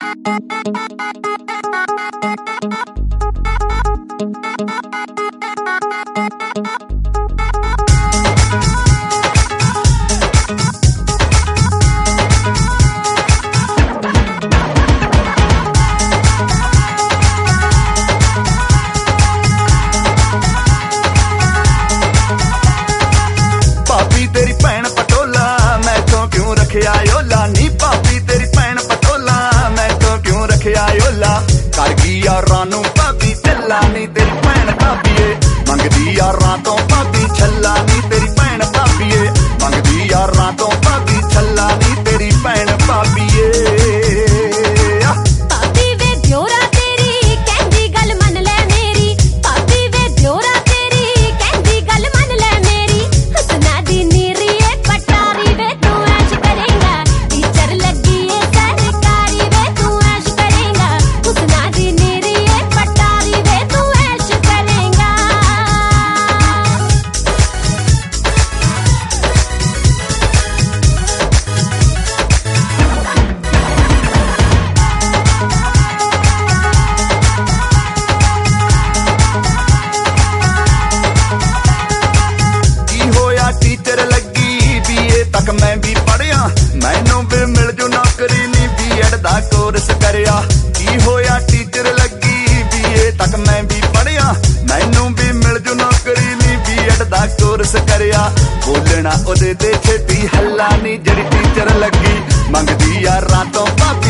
रखिया योला नी भाभी तेरी भैन पटोला मैं तो क्यों रखिया योला कर गई यारां नूं भाभी चला नी तेरी भैन भाभीए मंगदी यारां तो भाभी छला नी तेरी भैन भाभीए मंगदी यारां तो भाभी छला नी तेरी भैन भाभीए तक मैं भी पढ़िया मैनू भी मिल जू नौकरी नी बीएड दा कोर्स करिया की होया टीचर लगी बीए तक मैं भी पढ़िया मैनू भी मिल जू नौकरी नी बीएड दा कोर्स करिया बोलना ओदे ते छेती हल्ला नी जड़ी टीचर लगी मंगदी यारां तो भाभी